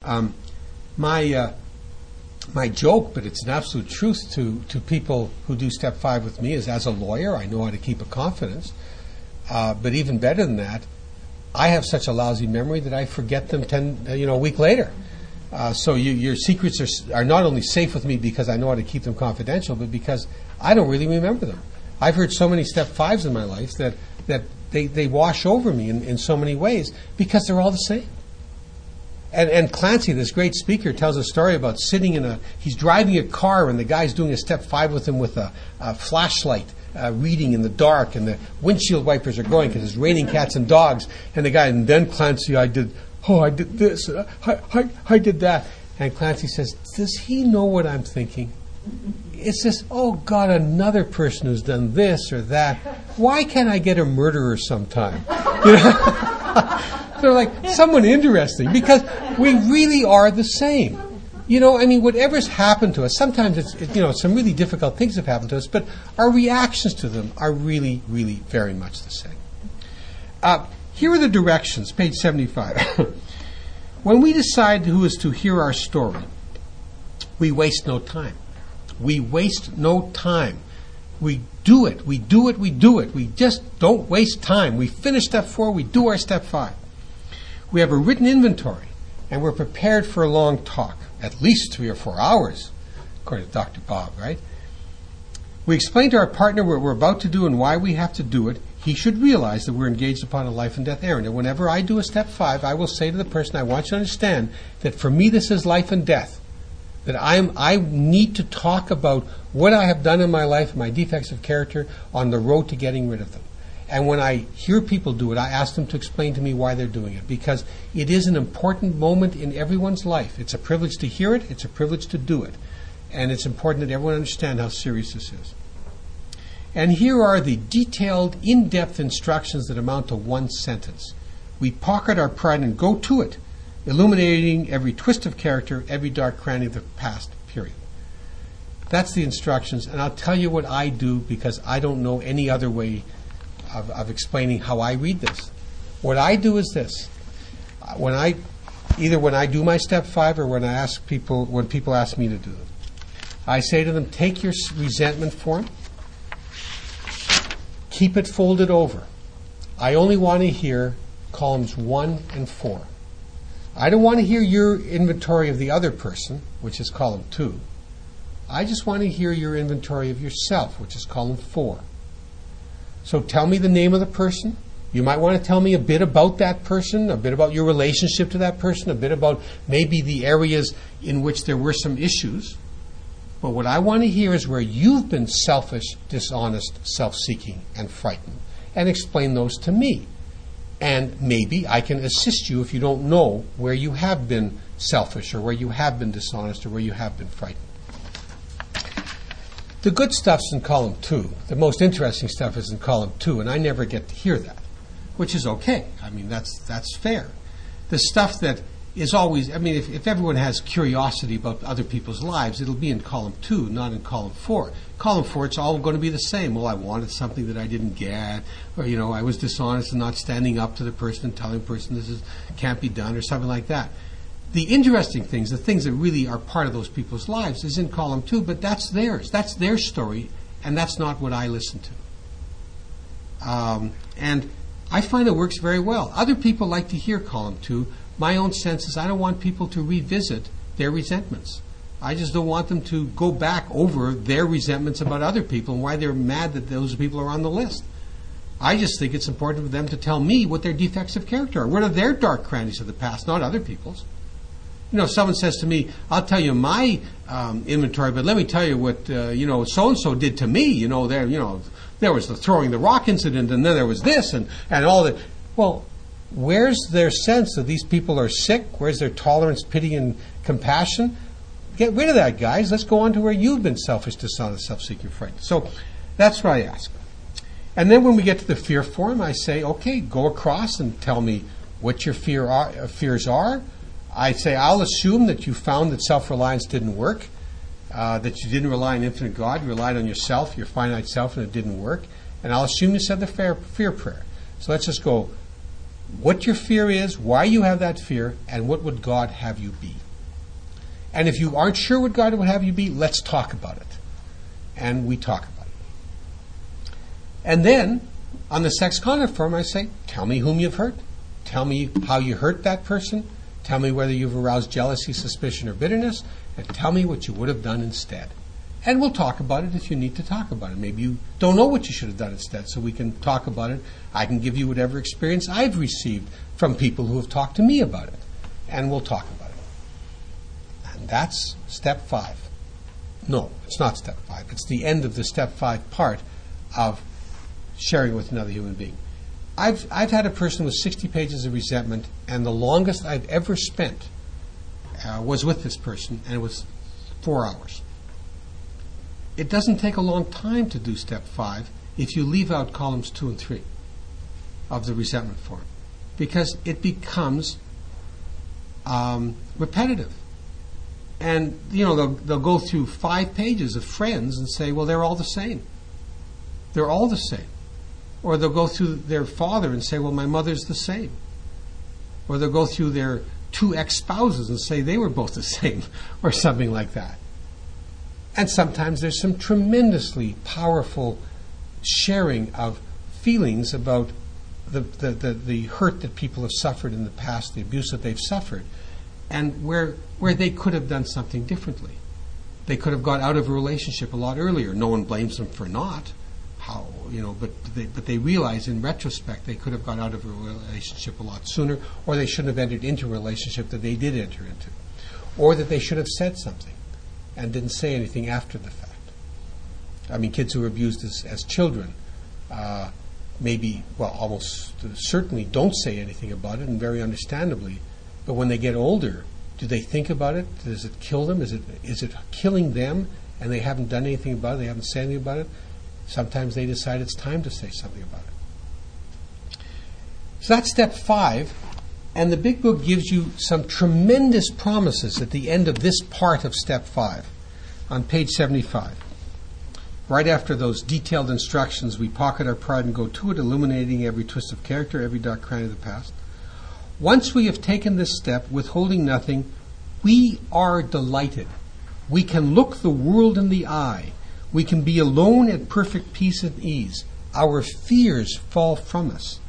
My joke, but it's an absolute truth to people who do step 5 with me, is as a lawyer, I know how to keep a confidence. But even better than that, I have such a lousy memory that I forget them a week later. So your secrets are not only safe with me because I know how to keep them confidential, but because I don't really remember them. I've heard so many step 5s in my life that they wash over me in so many ways because they're all the same. And Clancy, this great speaker, tells a story about he's driving a car and the guy's doing a step 5 with him with a flashlight, reading in the dark, and the windshield wipers are going because it's raining cats and dogs. And the guy, and then Clancy, I did this, I did that. And Clancy says, does he know what I'm thinking? It's just, oh God, another person who's done this or that. Why can't I get a murderer sometime? They're like, someone interesting, because we really are the same. Whatever's happened to us, sometimes it's some really difficult things have happened to us, but our reactions to them are really, really very much the same. Here are the directions, page 75. When we decide who is to hear our story, we waste no time. We waste no time. We do it. We do it. We do it. We just don't waste time. We finish step 4. We do our step 5. We have a written inventory, and we're prepared for a long talk, at least 3 or 4 hours, according to Dr. Bob, right? We explain to our partner what we're about to do and why we have to do it. He should realize that we're engaged upon a life and death errand. And whenever I do a step 5, I will say to the person, I want you to understand that for me this is life and death. That I need to talk about what I have done in my life, my defects of character, on the road to getting rid of them. And when I hear people do it, I ask them to explain to me why they're doing it, because it is an important moment in everyone's life. It's a privilege to hear it. It's a privilege to do it. And it's important that everyone understand how serious this is. And here are the detailed, in-depth instructions that amount to one sentence. We pocket our pride and go to it, illuminating every twist of character, every dark cranny of the past, period. That's the instructions, and I'll tell you what I do because I don't know any other way of explaining how I read this. What I do is this. When I do my step 5 or when people ask me to do them, I say to them, take your resentment form, keep it folded over. I only want to hear columns 1 and 4. I don't want to hear your inventory of the other person, which is column 2. I just want to hear your inventory of yourself, which is column 4. So tell me the name of the person. You might want to tell me a bit about that person, a bit about your relationship to that person, a bit about maybe the areas in which there were some issues. But what I want to hear is where you've been selfish, dishonest, self-seeking, and frightened. And explain those to me. And maybe I can assist you if you don't know where you have been selfish or where you have been dishonest or where you have been frightened. The good stuff's in column 2. The most interesting stuff is in column 2, and I never get to hear that, which is okay. I mean, that's fair. The stuff that is always, if everyone has curiosity about other people's lives, it'll be in column 2, not in column 4. Column 4, it's all going to be the same. Well, I wanted something that I didn't get, or, I was dishonest and not standing up to the person and telling the person this can't be done, or something like that. The interesting things, the things that really are part of those people's lives, is in column 2, but that's theirs. That's their story, and that's not what I listen to. And I find it works very well. Other people like to hear column 2. My own sense is I don't want people to revisit their resentments. I just don't want them to go back over their resentments about other people and why they're mad that those people are on the list. I just think it's important for them to tell me what their defects of character are. What are their dark crannies of the past, not other people's. If someone says to me, I'll tell you my inventory, but let me tell you what, so-and-so did to me. There was the throwing the rock incident, and then there was this, and all that. Well, where's their sense that these people are sick? Where's their tolerance, pity, and compassion? Get rid of that, guys. Let's go on to where you've been selfish, dishonest, self-seeking, frightened. So that's what I ask. And then when we get to the fear form, I say, okay, go across and tell me what your fears are. I say, I'll assume that you found that self-reliance didn't work, that you didn't rely on infinite God, you relied on yourself, your finite self, and it didn't work. And I'll assume you said the fear prayer. So let's just go what your fear is, why you have that fear, and what would God have you be. And if you aren't sure what God would have you be, let's talk about it. And we talk about it. And then, on the sex conduct form, I say, tell me whom you've hurt. Tell me how you hurt that person. Tell me whether you've aroused jealousy, suspicion, or bitterness. And tell me what you would have done instead. And we'll talk about it if you need to talk about it. Maybe you don't know what you should have done instead, so we can talk about it. I can give you whatever experience I've received from people who have talked to me about it. And we'll talk about it. And that's step 5. No, it's not step 5. It's the end of the step 5 part of sharing with another human being. I've had a person with 60 pages of resentment, and the longest I've ever spent was with this person, and it was 4 hours. It doesn't take a long time to do step 5 if you leave out columns 2 and 3 of the resentment form, because it becomes repetitive. And, they'll go through 5 pages of friends and say, well, they're all the same. They're all the same. Or they'll go through their father and say, well, my mother's the same. Or they'll go through their 2 ex-spouses and say they were both the same, or something like that. And sometimes there's some tremendously powerful sharing of feelings about the hurt that people have suffered in the past, the abuse that they've suffered, and where they could have done something differently. They could have got out of a relationship a lot earlier. No one blames them for not. But they realize in retrospect they could have got out of a relationship a lot sooner, or they shouldn't have entered into a relationship that they did enter into, or that they should have said something and didn't say anything after the fact. I mean, kids who were abused as children almost certainly don't say anything about it, and very understandably. But when they get older, do they think about it? Does it kill them? Is it killing them, and they haven't done anything about it? They haven't said anything about it? Sometimes they decide it's time to say something about it. So that's step 5. And the Big Book gives you some tremendous promises at the end of this part of step 5 on page 75. Right after those detailed instructions, we pocket our pride and go to it, illuminating every twist of character, every dark cranny of the past. Once we have taken this step, withholding nothing, we are delighted. We can look the world in the eye. We can be alone at perfect peace and ease. Our fears fall from us.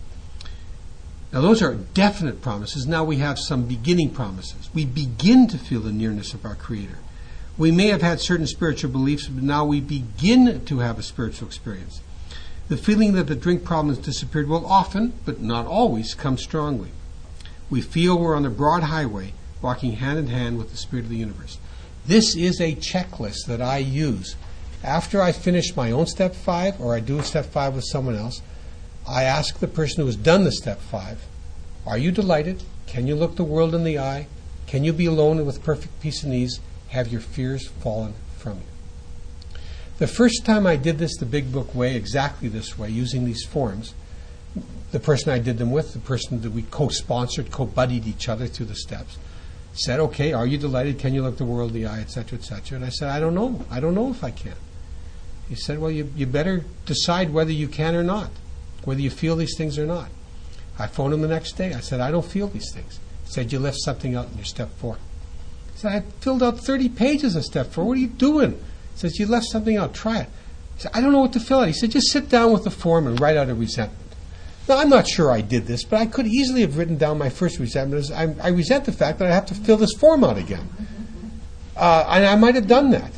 Now those are definite promises. Now we have some beginning promises. We begin to feel the nearness of our Creator. We may have had certain spiritual beliefs, but now we begin to have a spiritual experience. The feeling that the drink problem has disappeared will often, but not always, come strongly. We feel we're on the broad highway, walking hand in hand with the Spirit of the universe. This is a checklist that I use. After I finish my own step 5, or I do a step 5 with someone else, I ask the person who has done the step 5, are you delighted? Can you look the world in the eye? Can you be alone with perfect peace and ease? Have your fears fallen from you? The first time I did this the Big Book way, exactly this way, using these forms, the person I did them with, the person that we co-sponsored, co-buddied each other through the steps, said, okay, are you delighted? Can you look the world in the eye, etc., etc.? And I said, I don't know. I don't know if I can. He said, well, you better decide whether you can or not, whether you feel these things or not. I phoned him the next day. I said, I don't feel these things. He said, you left something out in your step 4. I said, I filled out 30 pages of step 4. What are you doing? He says, you left something out. Try it. I said, I don't know what to fill out. He said, just sit down with the form and write out a resentment. Now, I'm not sure I did this, but I could easily have written down my first resentment as I resent the fact that I have to fill this form out again. And I might have done that.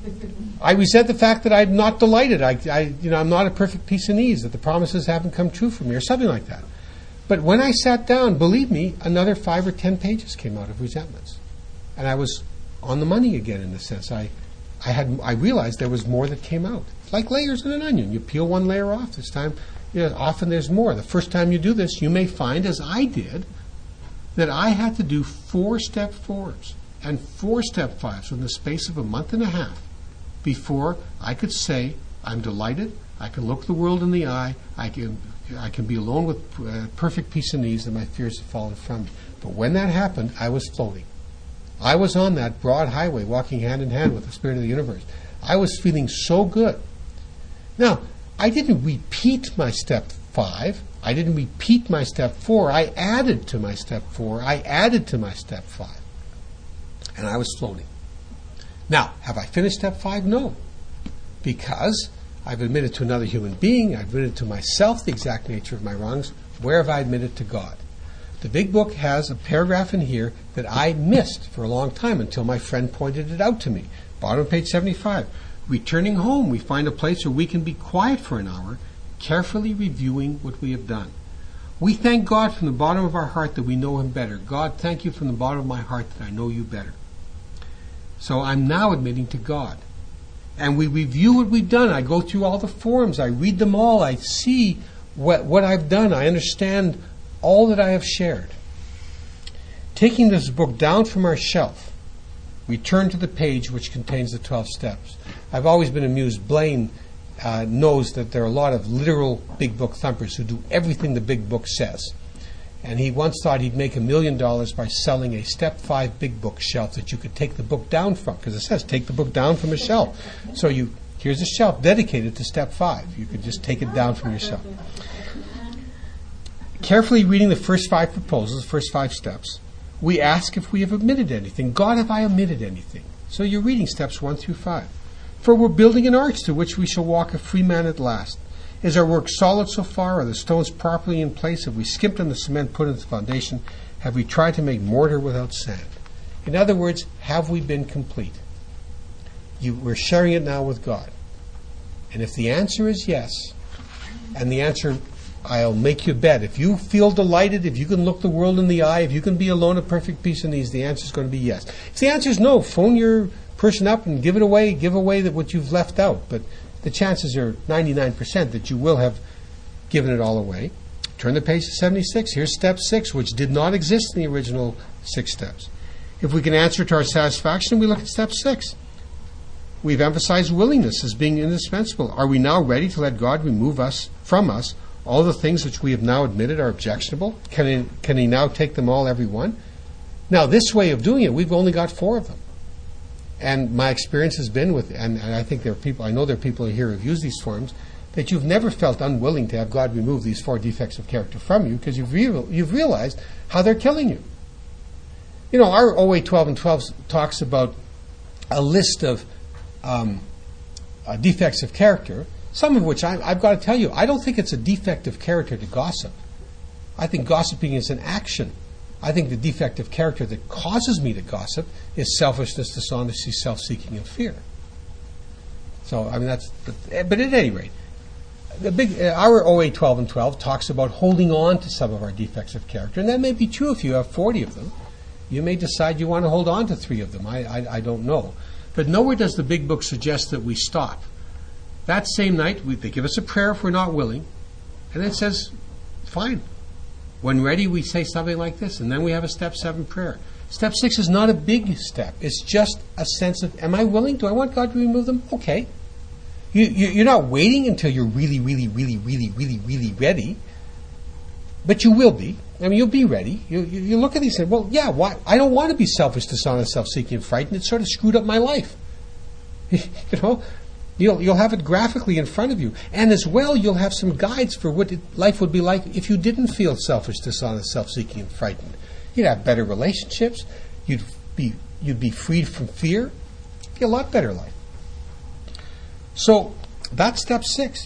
I resent the fact that I'm not delighted. I'm not at perfect peace and ease, that the promises haven't come true for me, or something like that. But when I sat down, believe me, another 5 or 10 pages came out of resentments. And I was on the money again, in a sense. I realized there was more that came out. Like layers in an onion. You peel one layer off. This time, often there's more. The first time you do this, you may find, as I did, that I had to do 4 step 4s and 4 step 5s in the space of a month and a half before I could say, I'm delighted, I can look the world in the eye, I can be alone with perfect peace and ease, and my fears have fallen from me. But when that happened, I was floating. I was on that broad highway, walking hand in hand with the Spirit of the universe. I was feeling so good. Now, I didn't repeat my step 5. I didn't repeat my step 4. I added to my step 4. I added to my step 5. And I was floating. Now, have I finished step 5? No. Because I've admitted to another human being, I've admitted to myself the exact nature of my wrongs. Where have I admitted to God? The big book has a paragraph in here that I missed for a long time until my friend pointed it out to me. Bottom of page 75. Returning home, we find a place where we can be quiet for an hour, carefully reviewing what we have done. We thank God from the bottom of our heart that we know Him better. God, thank you from the bottom of my heart that I know you better. So I'm now admitting to God. And we review what we've done. I go through all the forms. I read them all. I see what I've done. I understand all that I have shared. Taking this book down from our shelf, we turn to the page which contains the 12 steps. I've always been amused. Blaine knows that there are a lot of literal big book thumpers who do everything the big book says. And he once thought he'd make $1 million by selling a step 5 big book shelf that you could take the book down from, because it says take the book down from a shelf. So here's a shelf dedicated to step 5. You could just take it down from your shelf. Carefully reading the first 5 proposals, the first 5 steps, we ask if we have omitted anything. God, have I omitted anything? So you're reading steps 1 through 5. For we're building an arch to which we shall walk a free man at last. Is our work solid so far? Are the stones properly in place? Have we skimped on the cement put into the foundation? Have we tried to make mortar without sand? In other words, have we been complete? We're sharing it now with God. And if the answer is yes, and the answer, I'll make you a bet, if you feel delighted, if you can look the world in the eye, if you can be alone at perfect peace in these, the answer is going to be yes. If the answer is no, phone your person up and give away what you've left out. But the chances are 99% that you will have given it all away. Turn the page to 76. Here's step 6, which did not exist in the original 6 steps. If we can answer to our satisfaction, we look at step 6. We've emphasized willingness as being indispensable. Are we now ready to let God remove from us all the things which we have now admitted are objectionable? Can He now take them all, every one? Now, this way of doing it, we've only got 4 of them. And my experience has been and I think I know there are people here who have used these forms, that you've never felt unwilling to have God remove these 4 defects of character from you because you've realized how they're killing you. You know, our OA 12 and 12 talks about a list of defects of character, some of which I've got to tell you, I don't think it's a defect of character to gossip. I think gossiping is an action. I think the defect of character that causes me to gossip is selfishness, dishonesty, self-seeking, and fear. So, I mean, but at any rate, our OA 12 and 12 talks about holding on to some of our defects of character, and that may be true if you have 40 of them. You may decide you want to hold on to 3 of them. I don't know. But nowhere does the big book suggest that we stop. That same night, they give us a prayer if we're not willing, and it says, fine. When ready, we say something like this, and then we have a step 7 prayer. Step 6 is not a big step. It's just a sense of, am I willing? Do I want God to remove them? Okay. You're not waiting until you're really, really, really, really, really, really ready, but you will be. I mean, you'll be ready. You look at these and say, well, yeah, why? I don't want to be selfish, dishonest, self-seeking, and frightened. It sort of screwed up my life. You'll have it graphically in front of you. And as well, you'll have some guides for what life would be like if you didn't feel selfish, dishonest, self-seeking, and frightened. You'd have better relationships. You'd be freed from fear. It'd be a lot better life. So that's step 6.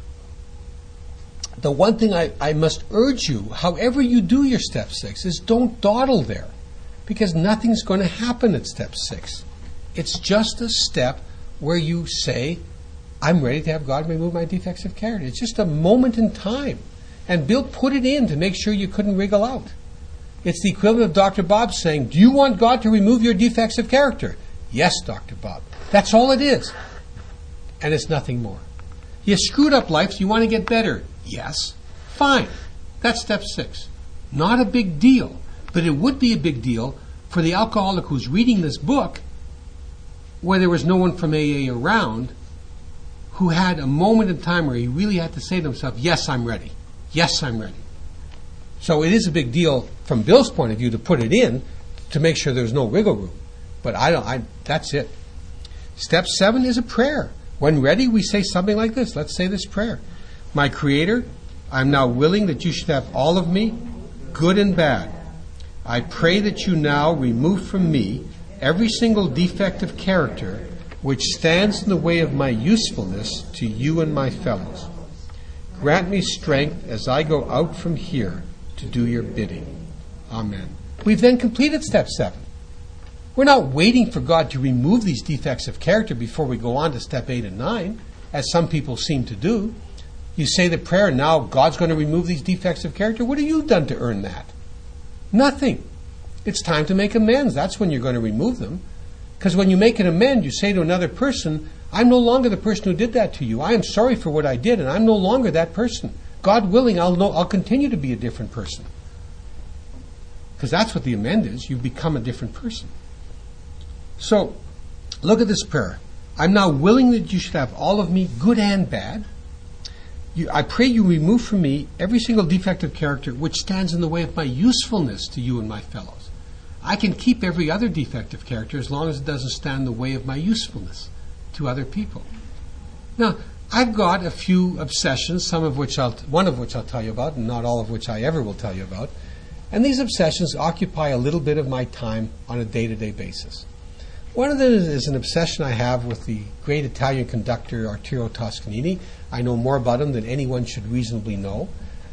The one thing I must urge you, however you do your step 6, is don't dawdle there, because nothing's going to happen at step 6. It's just a step where you say, I'm ready to have God remove my defects of character. It's just a moment in time. And Bill put it in to make sure you couldn't wriggle out. It's the equivalent of Dr. Bob saying, do you want God to remove your defects of character? Yes, Dr. Bob. That's all it is. And it's nothing more. You screwed up life, so you want to get better. Yes. Fine. That's step 6. Not a big deal. But it would be a big deal for the alcoholic who's reading this book where there was no one from AA around, who had a moment in time where he really had to say to himself, yes, I'm ready. Yes, I'm ready. So it is a big deal from Bill's point of view to put it in to make sure there's no wiggle room. But that's it. Step 7 is a prayer. When ready, we say something like this. Let's say this prayer. My Creator, I'm now willing that you should have all of me, good and bad. I pray that you now remove from me every single defect of character which stands in the way of my usefulness to you and my fellows. Grant me strength as I go out from here to do your bidding. Amen. We've then completed step 7. We're not waiting for God to remove these defects of character before we go on to step 8 and 9, as some people seem to do. You say the prayer, now God's going to remove these defects of character. What have you done to earn that? Nothing. It's time to make amends. That's when you're going to remove them. Because when you make an amend, you say to another person, I'm no longer the person who did that to you. I am sorry for what I did, and I'm no longer that person. God willing, I'll continue to be a different person. Because that's what the amend is. You become a different person. So, look at this prayer. I'm now willing that you should have all of me, good and bad. I pray you remove from me every single defect of character which stands in the way of my usefulness to you and my fellows. I can keep every other defect of character as long as it doesn't stand in the way of my usefulness to other people. Now, I've got a few obsessions, one of which I'll tell you about, and not all of which I ever will tell you about. And these obsessions occupy a little bit of my time on a day-to-day basis. One of them is an obsession I have with the great Italian conductor Arturo Toscanini. I know more about him than anyone should reasonably know.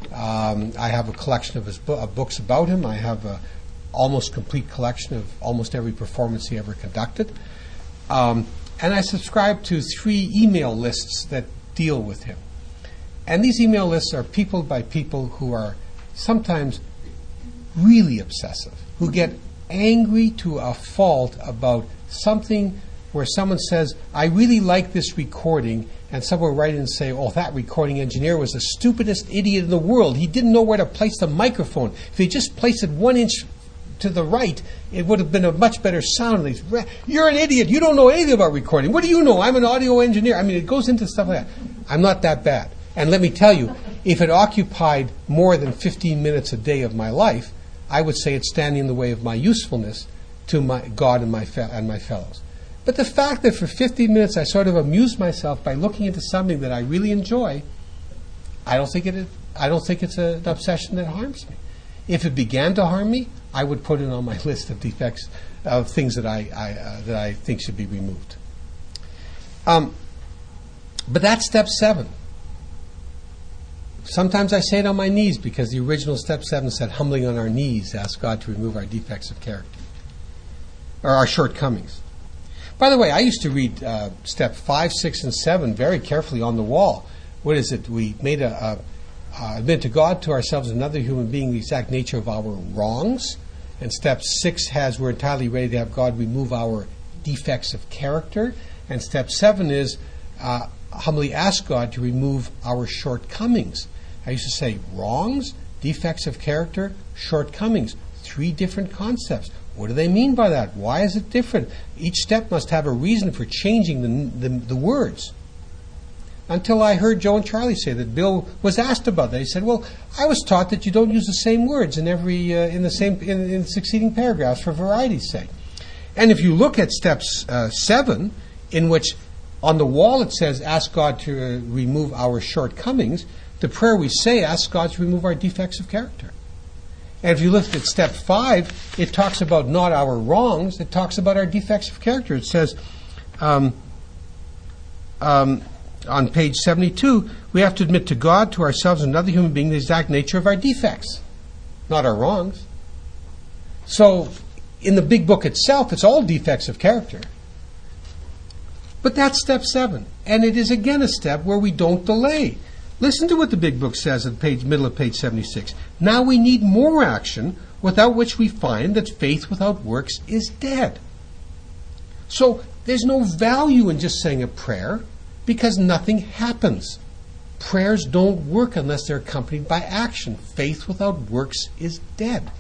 I have a collection of his books about him. I have an almost complete collection of almost every performance he ever conducted. And I subscribe to 3 email lists that deal with him. And these email lists are peopled by people who are sometimes really obsessive, who get angry to a fault about something where someone says, I really like this recording, and someone will write in and say, oh, that recording engineer was the stupidest idiot in the world. He didn't know where to place the microphone. If he just placed it 1 inch to the right, it would have been a much better sound. You're an idiot. You don't know anything about recording. What do you know? I'm an audio engineer. I mean, it goes into stuff like that. I'm not that bad. And let me tell you, if it occupied more than 15 minutes a day of my life, I would say it's standing in the way of my usefulness to my God and my fellows. But the fact that for 15 minutes I sort of amuse myself by looking into something that I really enjoy, I don't think it's an obsession that harms me. If it began to harm me, I would put it on my list of defects, of things that I think should be removed. But that's step 7. Sometimes I say it on my knees because the original step 7 said, humbling on our knees, ask God to remove our defects of character, or our shortcomings. By the way, I used to read step 5, 6, and 7 very carefully on the wall. What is it? We made admit to God, to ourselves, another human being, the exact nature of our wrongs. And step 6 has, we're entirely ready to have God remove our defects of character. And step 7 is, humbly ask God to remove our shortcomings. I used to say wrongs, defects of character, shortcomings. 3 different concepts. What do they mean by that? Why is it different? Each step must have a reason for changing the words. Until I heard Joe and Charlie say that Bill was asked about that. He said, well, I was taught that you don't use the same words in in succeeding paragraphs for variety's sake. And if you look at step 7, in which on the wall it says, ask God to remove our shortcomings, the prayer we say, ask God to remove our defects of character. And if you look at step 5, it talks about not our wrongs, it talks about our defects of character. It says, on page 72, we have to admit to God, to ourselves, and another human being the exact nature of our defects, not our wrongs. So, in the big book itself, it's all defects of character. But that's step 7. And it is again a step where we don't delay. Listen to what the big book says at middle of page 76. Now we need more action, without which we find that faith without works is dead. So there's no value in just saying a prayer, because nothing happens. Prayers don't work unless they're accompanied by action. Faith without works is dead.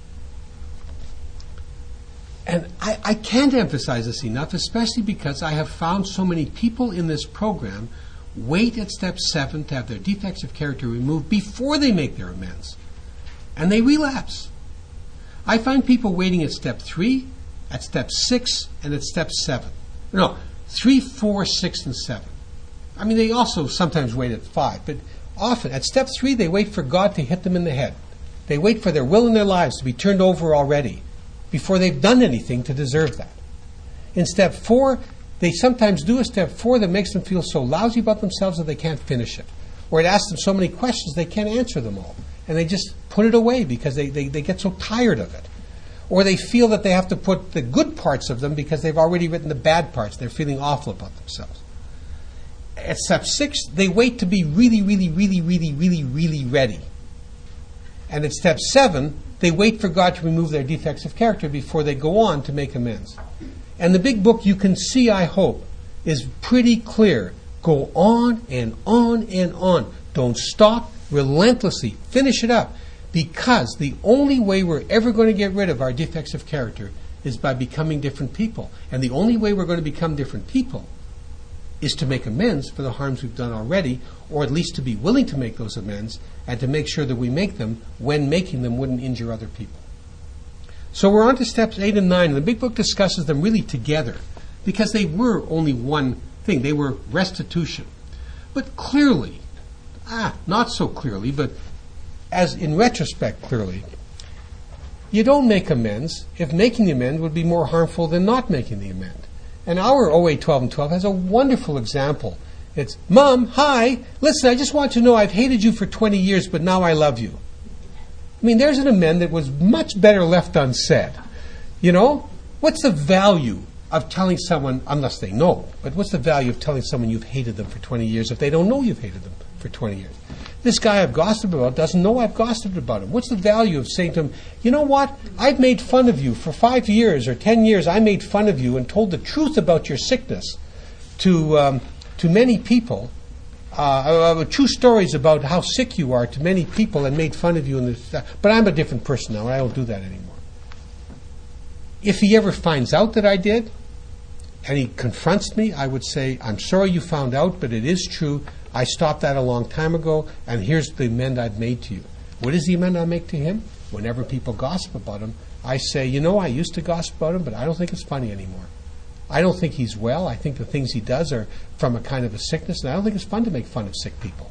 And I can't emphasize this enough, especially because I have found so many people in this program wait at step 7 to have their defects of character removed before they make their amends. And they relapse. I find people waiting at step 3, at step 6, and at step 7. No, 3, 4, 6, and 7. I mean, they also sometimes wait at 5, but Often, at step 3, they wait for God to hit them in the head. They wait for their will and their lives to be turned over already before they've done anything to deserve that. In step 4, they sometimes do a step 4 that makes them feel so lousy about themselves that they can't finish it. Or it asks them so many questions they can't answer them all. And they just put it away because they get so tired of it. Or they feel that they have to put the good parts of them because they've already written the bad parts. They're feeling awful about themselves. At step 6, they wait to be really, really, really, really, really, really ready. And at step 7, they wait for God to remove their defects of character before they go on to make amends. And the big book, you can see, I hope, is pretty clear. Go on and on and on. Don't stop. Relentlessly finish it up. Because the only way we're ever going to get rid of our defects of character is by becoming different people. And the only way we're going to become different people is to make amends for the harms we've done already, or at least to be willing to make those amends and to make sure that we make them when making them wouldn't injure other people. So we're on to steps 8 and 9, and the big book discusses them really together because they were only one thing. They were restitution. But clearly, not so clearly, but as in retrospect clearly, you don't make amends if making the amend would be more harmful than not making the amend. And our OA 12 and 12 has a wonderful example. It's, Mom, hi, listen, I just want you to know I've hated you for 20 years, but now I love you. I mean, there's an amend that was much better left unsaid. You know, what's the value of telling someone, unless they know, but what's the value of telling someone you've hated them for 20 years if they don't know you've hated them for 20 years? This guy I've gossiped about doesn't know I've gossiped about him. What's the value of saying to him, you know what, I've made fun of you for 5 years or 10 years. I made fun of you and told the truth about your sickness to many people, true stories about how sick you are to many people and made fun of you. But I'm a different person now and I don't do that anymore. If he ever finds out that I did and he confronts me, I would say, I'm sorry you found out, but it is true. I stopped that a long time ago, and here's the amend I've made to you. What is the amend I make to him? Whenever people gossip about him, I say, you know, I used to gossip about him, but I don't think it's funny anymore. I don't think he's well. I think the things he does are from a kind of a sickness, and I don't think it's fun to make fun of sick people.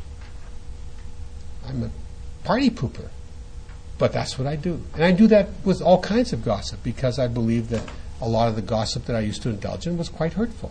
I'm a party pooper, but that's what I do. And I do that with all kinds of gossip because I believe that a lot of the gossip that I used to indulge in was quite hurtful.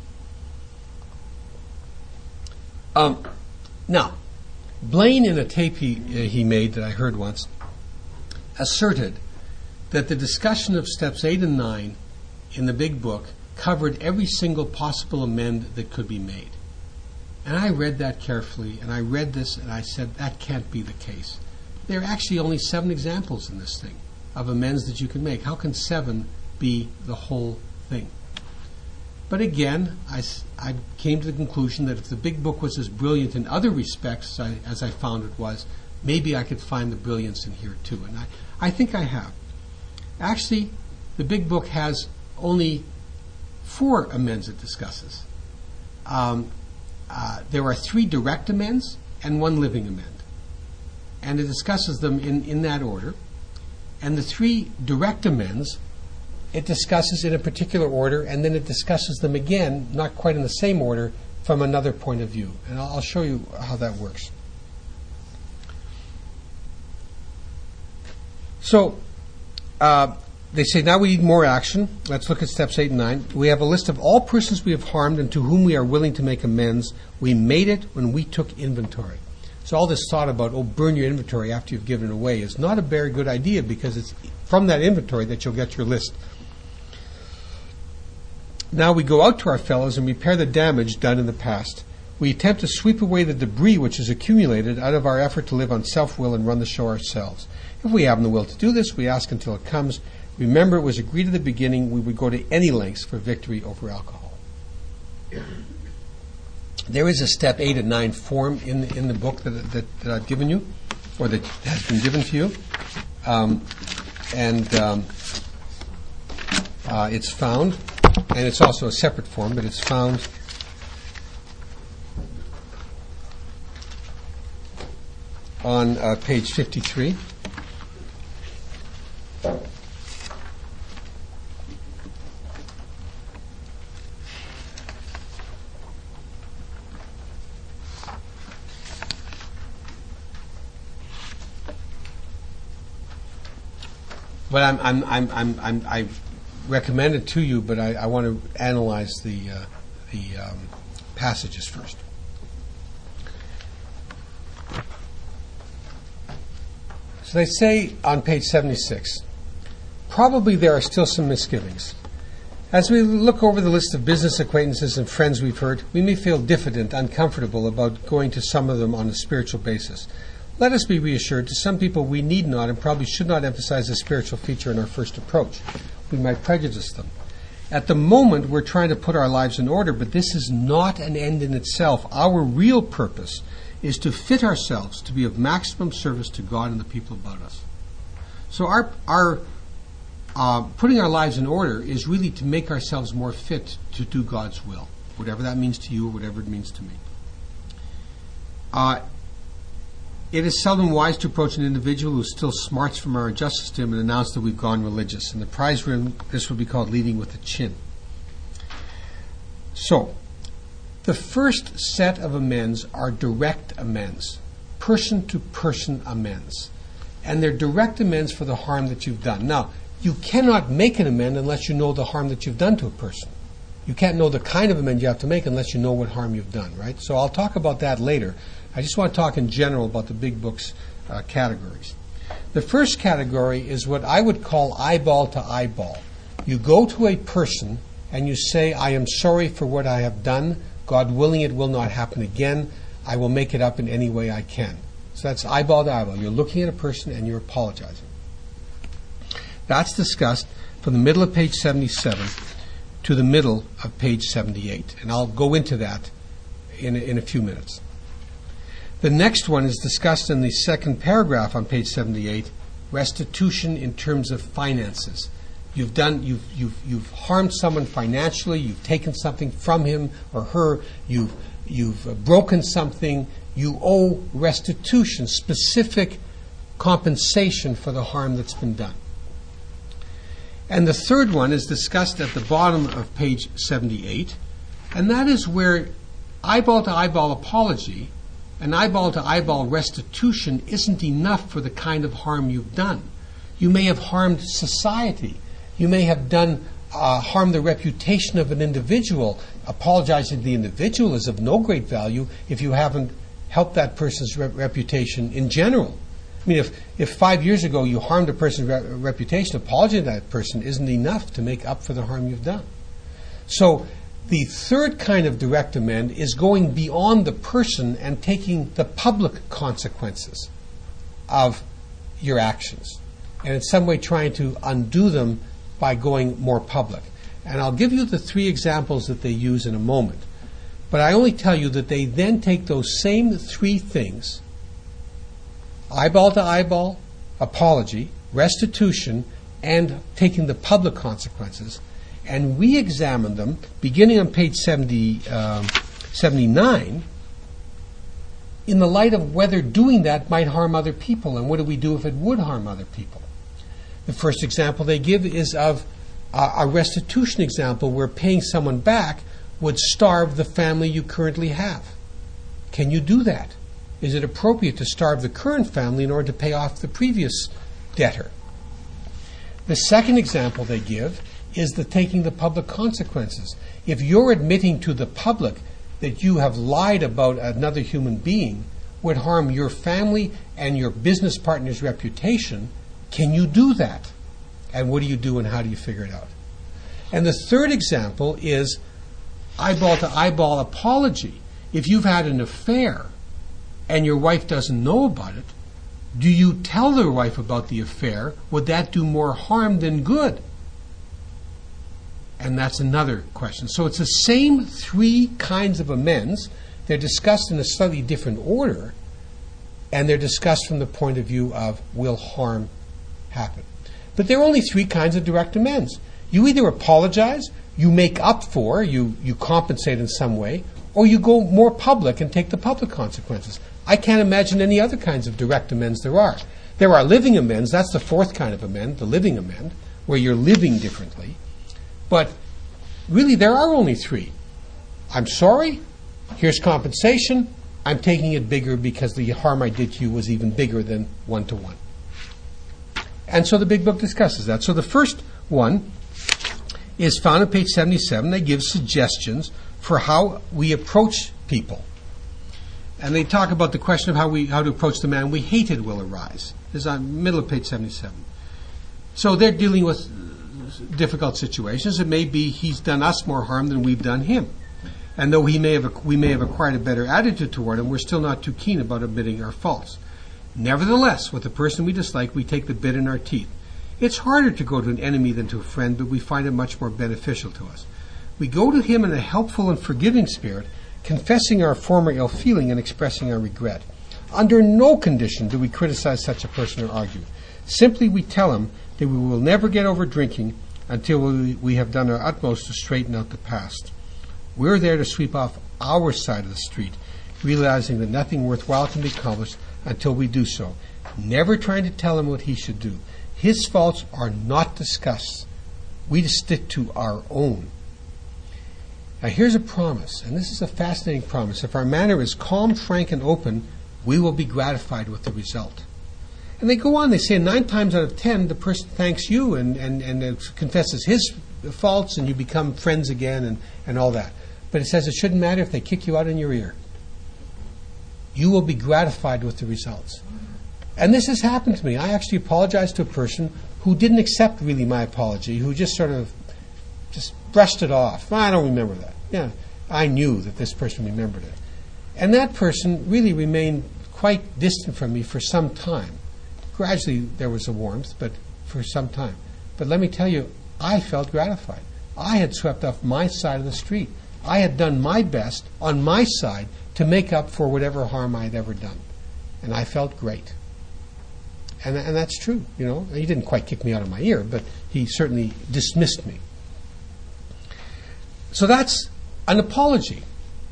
Now, Blaine, in a tape he made that I heard once, asserted that the discussion of steps 8 and 9 in the big book covered every single possible amend that could be made. And I read that carefully, and I read this, and I said, that can't be the case. There are actually only 7 examples in this thing of amends that you can make. How can 7 be the whole thing? But again, I came to the conclusion that if the big book was as brilliant in other respects as I found it was, maybe I could find the brilliance in here too. And I think I have. Actually, the big book has only 4 amends it discusses. There are 3 direct amends and 1 living amend. And it discusses them in that order. And the 3 direct amends it discusses in a particular order, and then it discusses them again, not quite in the same order, from another point of view. And I'll show you how that works. So, they say, now we need more action. Let's look at steps 8 and 9. We have a list of all persons we have harmed and to whom we are willing to make amends. We made it when we took inventory. So all this thought about, burn your inventory after you've given it away is not a very good idea because it's from that inventory that you'll get your list. Now we go out to our fellows and repair the damage done in the past. We attempt to sweep away the debris which has accumulated out of our effort to live on self-will and run the show ourselves. If we haven't the will to do this, we ask until it comes. Remember, it was agreed at the beginning we would go to any lengths for victory over alcohol. There is a step 8 and 9 form in the book that I've given you, or that has been given to you. It's found, and it's also a separate form, but it's found on page 53. But I recommend it to you, but I want to analyze the passages first. So they say on page 76, probably there are still some misgivings. As we look over the list of business acquaintances and friends we've hurt, we may feel diffident, uncomfortable about going to some of them on a spiritual basis. Let us be reassured, to some people we need not and probably should not emphasize the spiritual feature in our first approach. We might prejudice them. At the moment, we're trying to put our lives in order, but this is not an end in itself. Our real purpose is to fit ourselves to be of maximum service to God and the people about us. So our putting our lives in order is really to make ourselves more fit to do God's will, whatever that means to you or whatever it means to me. It is seldom wise to approach an individual who still smarts from our injustice to him and announce that we've gone religious. In the prize room, this would be called leading with the chin. So, the first set of amends are direct amends, person-to-person amends. And they're direct amends for the harm that you've done. Now, you cannot make an amend unless you know the harm that you've done to a person. You can't know the kind of amend you have to make unless you know what harm you've done, right? So I'll talk about that later. I just want to talk in general about the big book's categories. The first category is what I would call eyeball to eyeball. You go to a person and you say, I am sorry for what I have done. God willing, it will not happen again. I will make it up in any way I can. So that's eyeball to eyeball. You're looking at a person and you're apologizing. That's discussed from the middle of page 77 to the middle of page 78. And I'll go into that in a few minutes. The next one is discussed in the second paragraph on page 78, restitution in terms of finances. You've harmed someone financially, you've taken something from him or her, you've broken something, you owe restitution, specific compensation for the harm that's been done. And the third one is discussed at the bottom of page 78, and that is where eyeball-to-eyeball apology and eyeball-to-eyeball restitution isn't enough for the kind of harm you've done. You may have harmed society. You may have harmed the reputation of an individual. Apologizing to the individual is of no great value if you haven't helped that person's reputation in general. I mean, if 5 years ago you harmed a person's reputation, apologizing to that person isn't enough to make up for the harm you've done. So the third kind of direct amend is going beyond the person and taking the public consequences of your actions, and in some way trying to undo them by going more public. And I'll give you the 3 examples that they use in a moment. But I only tell you that they then take those same 3 things, eyeball to eyeball, apology, restitution, and taking the public consequences, and we examine them beginning on page 79 in the light of whether doing that might harm other people, and what do we do if it would harm other people. The first example they give is of a restitution example where paying someone back would starve the family you currently have. Can you do that? Is it appropriate to starve the current family in order to pay off the previous debtor? The second example they give is the taking the public consequences. If you're admitting to the public that you have lied about another human being would harm your family and your business partner's reputation, can you do that? And what do you do and how do you figure it out? And the third example is eyeball to eyeball apology. If you've had an affair and your wife doesn't know about it, do you tell the wife about the affair? Would that do more harm than good? And that's another question. So it's the same 3 kinds of amends. They're discussed in a slightly different order, and they're discussed from the point of view of will harm happen. But there are only 3 kinds of direct amends. You either apologize, you make up for, you compensate in some way, or you go more public and take the public consequences. I can't imagine any other kinds of direct amends there are. There are living amends. That's the 4th kind of amend, the living amend, where you're living differently. But really, there are only 3. I'm sorry. Here's compensation. I'm taking it bigger because the harm I did to you was even bigger than 1-to-1. And so the Big Book discusses that. So the first one is found on page 77. They give suggestions for how we approach people. And they talk about the question of how to approach the man we hated will arise. This is on the middle of page 77. So they're dealing with difficult situations. It may be he's done us more harm than we've done him. And though we may have acquired a better attitude toward him, we're still not too keen about admitting our faults. Nevertheless, with the person we dislike, we take the bit in our teeth. It's harder to go to an enemy than to a friend, but we find it much more beneficial to us. We go to him in a helpful and forgiving spirit, confessing our former ill feeling and expressing our regret. Under no condition do we criticize such a person or argue. Simply we tell him that we will never get over drinking until we have done our utmost to straighten out the past. We're there to sweep off our side of the street, realizing that nothing worthwhile can be accomplished until we do so, never trying to tell him what he should do. His faults are not discussed. We just stick to our own. Now here's a promise, and this is a fascinating promise. If our manner is calm, frank, and open, we will be gratified with the result. And they go on, they say 9 times out of 10, the person thanks you and confesses his faults, and you become friends again and all that. But it says it shouldn't matter if they kick you out in your ear. You will be gratified with the results. And this has happened to me. I actually apologized to a person who didn't accept really my apology, who just sort of just brushed it off. I don't remember that. Yeah, I knew that this person remembered it. And that person really remained quite distant from me for some time. Gradually there was a warmth, but for some time. But let me tell you, I felt gratified. I had swept off my side of the street. I had done my best on my side to make up for whatever harm I had ever done. And I felt great. And that's true, you know. He didn't quite kick me out of my ear, but he certainly dismissed me. So that's an apology.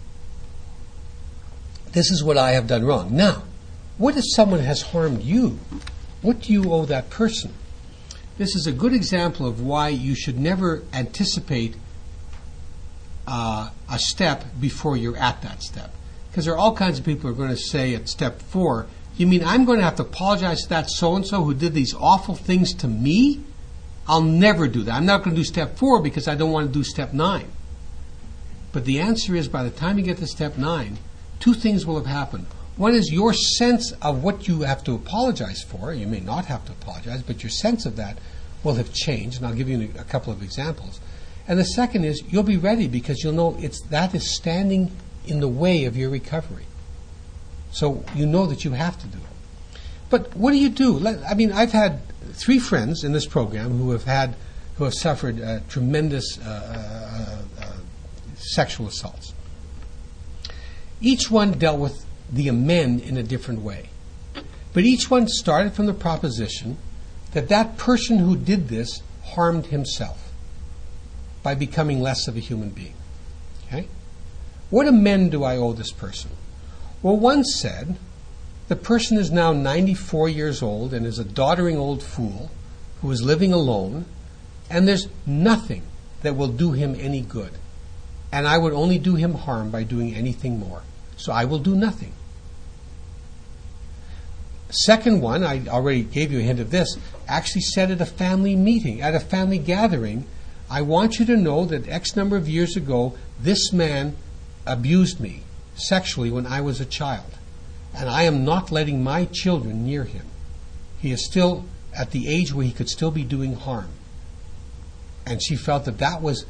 This is what I have done wrong. Now, what if someone has harmed you? What do you owe that person? This is a good example of why you should never anticipate a step before you're at that step. Because there are all kinds of people who are going to say at step 4, you mean I'm going to have to apologize to that so-and-so who did these awful things to me? I'll never do that. I'm not going to do step 4 because I don't want to do step 9. But the answer is, by the time you get to step 9, 2 things will have happened. One is your sense of what you have to apologize for. You may not have to apologize, but your sense of that will have changed. And I'll give you a couple of examples. And the second is, you'll be ready because you'll know that is standing in the way of your recovery. So you know that you have to do it. But what do you do? I mean, I've had 3 friends in this program who have suffered tremendous sexual assaults. Each one dealt with the amend in a different way. But each one started from the proposition that person who did this harmed himself by becoming less of a human being. Okay? What amend do I owe this person? Well, one said, the person is now 94 years old and is a doddering old fool who is living alone, and there's nothing that will do him any good. And I would only do him harm by doing anything more. So I will do nothing. Second one, I already gave you a hint of this, actually said at a family meeting, at a family gathering, I want you to know that X number of years ago, this man abused me sexually when I was a child. And I am not letting my children near him. He is still at the age where he could still be doing harm. And she felt that was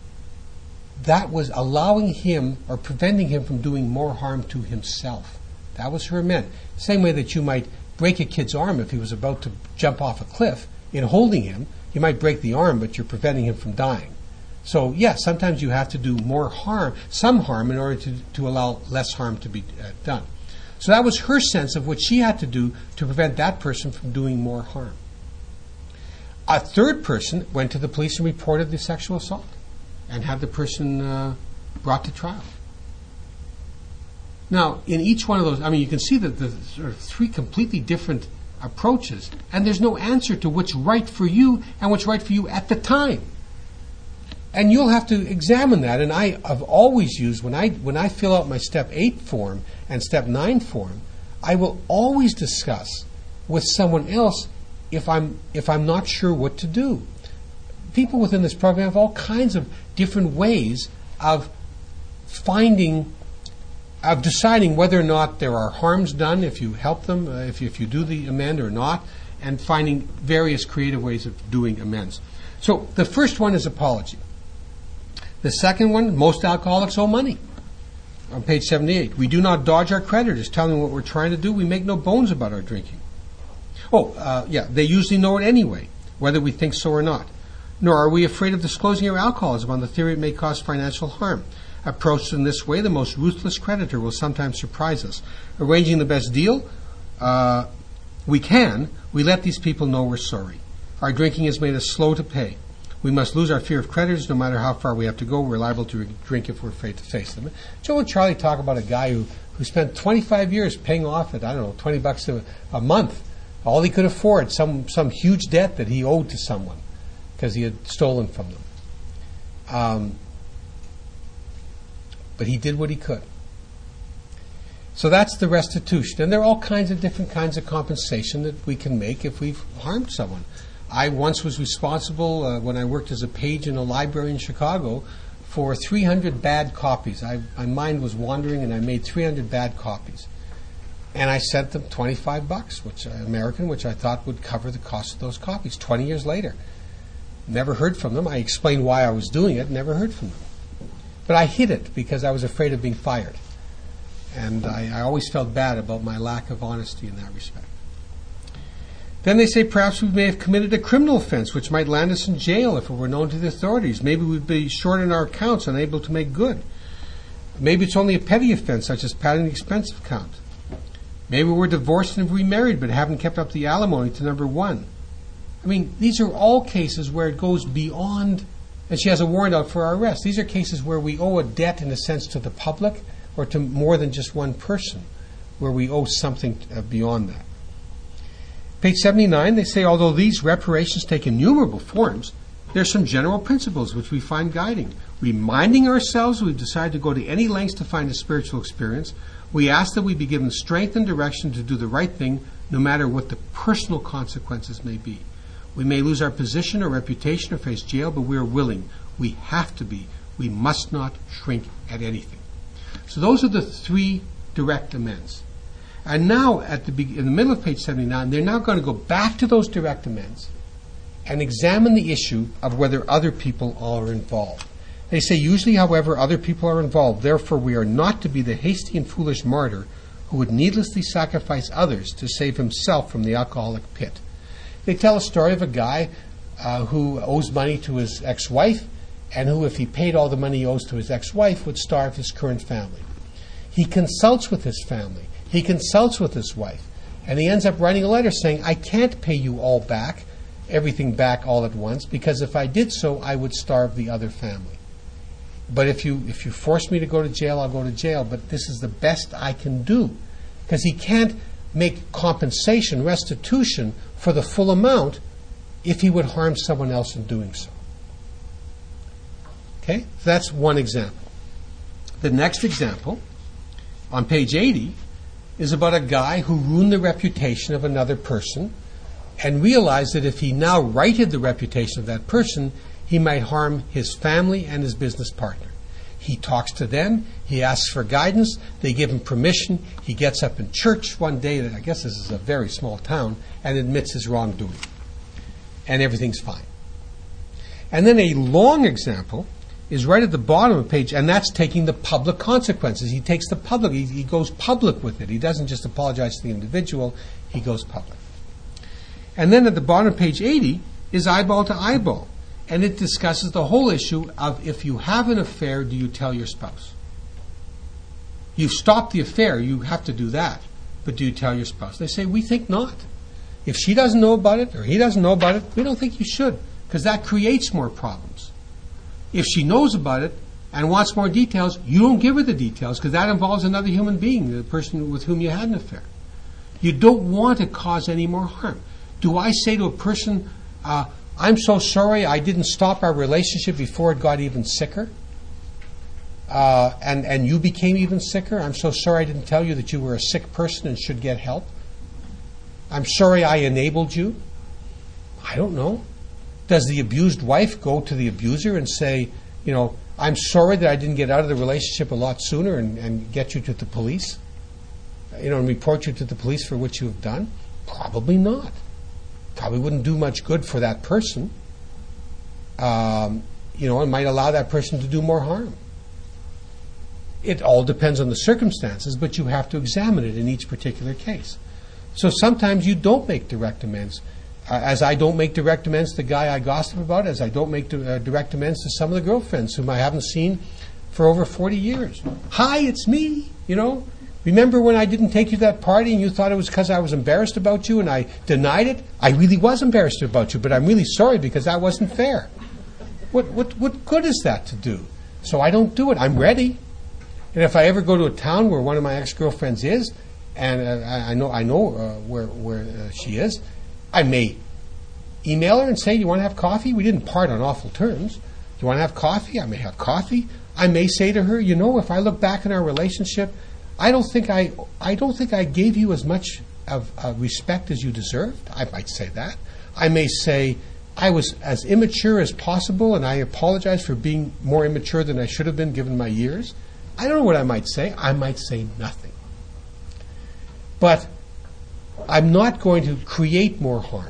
allowing him or preventing him from doing more harm to himself. That was her amend. Same way that you might break a kid's arm if he was about to jump off a cliff. In holding him, you might break the arm, but you're preventing him from dying. So, yes, sometimes you have to do more harm, some harm, in order to allow less harm to be done. So that was her sense of what she had to do to prevent that person from doing more harm. A third person went to the police and reported the sexual assault and had the person brought to trial. Now, in each one of those, I mean, you can see that the sort of 3 completely different approaches, and there's no answer to what's right for you and what's right for you at the time. And you'll have to examine that. And I have always used, when I fill out my Step 8 form and Step 9 form, I will always discuss with someone else if I'm not sure what to do. People within this program have all kinds of different ways of deciding whether or not there are harms done if you help them, if you do the amend or not, and finding various creative ways of doing amends. So the first one is apology. The second one, most alcoholics owe money. On page 78, we do not dodge our creditors, telling them what we're trying to do. We make no bones about our drinking. They usually know it anyway, whether we think so or not. Nor are we afraid of disclosing our alcoholism on the theory it may cause financial harm. Approached in this way, the most ruthless creditor will sometimes surprise us. Arranging the best deal we let these people know we're sorry. Our drinking has made us slow to pay. We must lose our fear of creditors no matter how far we have to go. We're liable to drink if we're afraid to face them. Joe and Charlie talk about a guy who spent 25 years paying off at, $20 a month. All he could afford, some huge debt that he owed to someone because he had stolen from them. But he did what he could. So that's the restitution. And there are all kinds of different kinds of compensation that we can make if we've harmed someone. I once was responsible, when I worked as a page in a library in Chicago, for 300 bad copies. My mind was wandering, and I made 300 bad copies. And I sent them $25, which I thought would cover the cost of those copies. 20 years later. Never heard from them. I explained why I was doing it, never heard from them. But I hid it because I was afraid of being fired. And I always felt bad about my lack of honesty in that respect. Then they say perhaps we may have committed a criminal offense which might land us in jail if it were known to the authorities. Maybe we'd be short in our accounts, unable to make good. Maybe it's only a petty offense such as padding the expense account. Maybe we're divorced and have remarried but haven't kept up the alimony to number one. These are all cases where it goes beyond, and she has a warrant out for our arrest. These are cases where we owe a debt in a sense to the public or to more than just one person, where we owe something beyond that. Page 79, they say, although these reparations take innumerable forms, there's some general principles which we find guiding. Reminding ourselves we've decided to go to any lengths to find a spiritual experience, we ask that we be given strength and direction to do the right thing, no matter what the personal consequences may be. We may lose our position or reputation or face jail, but we are willing. We have to be. We must not shrink at anything. So those are the three direct amends. And now, in the middle of page 79, they're now going to go back to those direct amends and examine the issue of whether other people are involved. They say, usually, however, other people are involved. Therefore, we are not to be the hasty and foolish martyr who would needlessly sacrifice others to save himself from the alcoholic pit. They tell a story of a guy who owes money to his ex-wife, and who, if he paid all the money he owes to his ex-wife, would starve his current family. He consults with his family. He consults with his wife. And he ends up writing a letter saying, I can't pay you all back, everything back all at once, because if I did so, I would starve the other family. But if you force me to go to jail, I'll go to jail. But this is the best I can do. Because he can't make compensation, restitution, for the full amount if he would harm someone else in doing so. Okay? So that's one example. The next example, on page 80, is about a guy who ruined the reputation of another person and realized that if he now righted the reputation of that person, he might harm his family and his business partner. He talks to them, he asks for guidance, they give him permission, he gets up in church one day, I guess this is a very small town, and admits his wrongdoing. And everything's fine. And then a long example is right at the bottom of the page, and that's taking the public consequences. He takes the public, he goes public with it. He doesn't just apologize to the individual, he goes public. And then at the bottom of page 80 is eyeball to eyeball. And it discusses the whole issue of if you have an affair, do you tell your spouse? You've stopped the affair, you have to do that. But do you tell your spouse? They say, we think not. If she doesn't know about it, or he doesn't know about it, we don't think you should, because that creates more problems. If she knows about it and wants more details, you don't give her the details, because that involves another human being, the person with whom you had an affair. You don't want to cause any more harm. Do I say to a person, I'm so sorry I didn't stop our relationship before it got even sicker, and you became even sicker? I'm so sorry I didn't tell you that you were a sick person and should get help. I'm sorry I enabled you. I don't know. Does the abused wife go to the abuser and say, I'm sorry that I didn't get out of the relationship a lot sooner and get you to the police? And report you to the police for what you have done? Probably not. Probably wouldn't do much good for that person. It might allow that person to do more harm. It all depends on the circumstances, but you have to examine it in each particular case. So sometimes you don't make direct amends. As I don't make direct amends to the guy I gossip about, as I don't make direct amends to some of the girlfriends whom I haven't seen for over 40 years. Hi, it's me, Remember when I didn't take you to that party and you thought it was because I was embarrassed about you and I denied it? I really was embarrassed about you, but I'm really sorry because that wasn't fair. What good is that to do? So I don't do it. I'm ready. And if I ever go to a town where one of my ex-girlfriends is, and I know where she is, I may email her and say, "Do you want to have coffee? We didn't part on awful terms. Do you want to have coffee?" I may have coffee. I may say to her, if I look back in our relationship, I don't think I gave you as much of respect as you deserved. I might say that. I may say, I was as immature as possible, and I apologize for being more immature than I should have been given my years. I don't know what I might say. I might say nothing. But I'm not going to create more harm.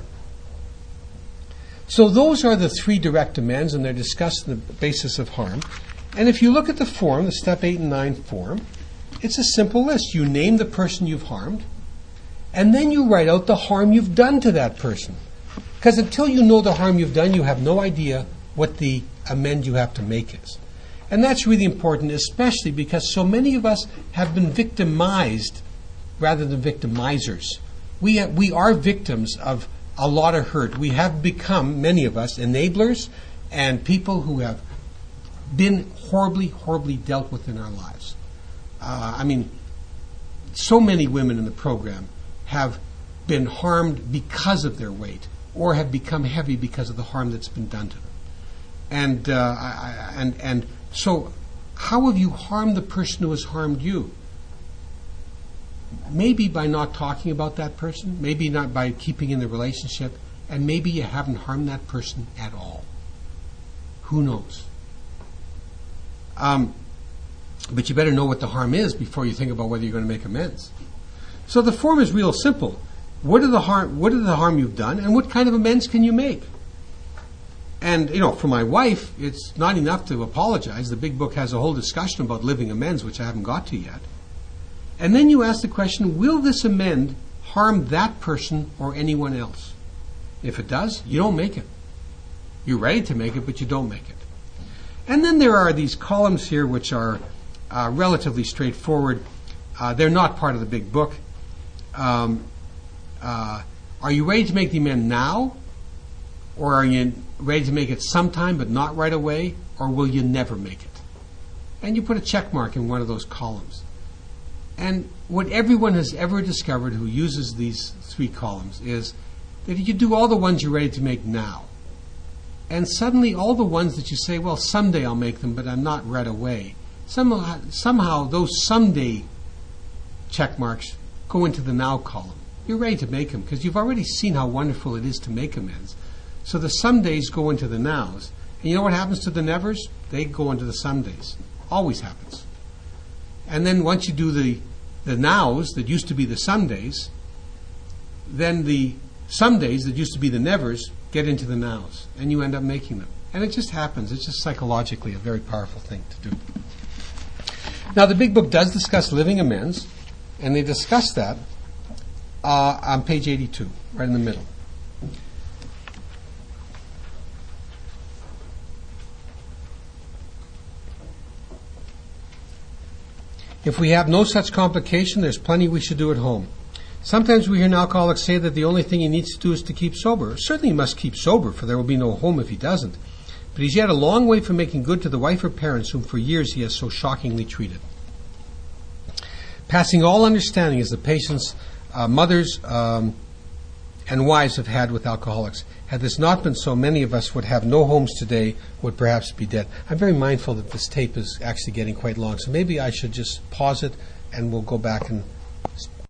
So those are the 3 direct amends, and they're discussed on the basis of harm. And if you look at the form, the step 8 and 9 form, it's a simple list. You name the person you've harmed, and then you write out the harm you've done to that person. Because until you know the harm you've done, you have no idea what the amend you have to make is. And that's really important, especially because so many of us have been victimized rather than victimizers. We are victims of a lot of hurt. We have become, many of us, enablers and people who have been horribly, horribly dealt with in our lives. So many women in the program have been harmed because of their weight or have become heavy because of the harm that's been done to them. And so how have you harmed the person who has harmed you? Maybe by not talking about that person, maybe not by keeping in the relationship, and maybe you haven't harmed that person at all. Who knows? But you better know what the harm is before you think about whether you're going to make amends. So the form is real simple. What are the harm you've done, and what kind of amends can you make? And, for my wife, it's not enough to apologize. The big book has a whole discussion about living amends, which I haven't got to yet. And then you ask the question, will this amend harm that person or anyone else? If it does, you don't make it. You're ready to make it, but you don't make it. And then there are these columns here which are relatively straightforward. They're not part of the big book. Are you ready to make the amend now? Or are you ready to make it sometime but not right away? Or will you never make it? And you put a check mark in one of those columns. And what everyone has ever discovered who uses these 3 columns is that you do all the ones you're ready to make now. And suddenly all the ones that you say, well, someday I'll make them, but I'm not right away. Somehow those someday check marks go into the now column. You're ready to make them because you've already seen how wonderful it is to make amends. So the somedays go into the nows. And you know what happens to the nevers? They go into the somedays. Always happens. And then once you do the nows that used to be the somedays, then the somedays that used to be the nevers get into the nows, and you end up making them. And it just happens. It's just psychologically a very powerful thing to do. Now, the big book does discuss living amends, and they discuss that on page 82, right in the middle. If we have no such complication, there's plenty we should do at home. Sometimes we hear an alcoholic say that the only thing he needs to do is to keep sober. Certainly he must keep sober, for there will be no home if he doesn't. But he's yet a long way from making good to the wife or parents whom for years he has so shockingly treated. Passing all understanding is the patience mothers and wives have had with alcoholics. Had this not been so, many of us would have no homes today, would perhaps be dead. I'm very mindful that this tape is actually getting quite long, so maybe I should just pause it and we'll go back and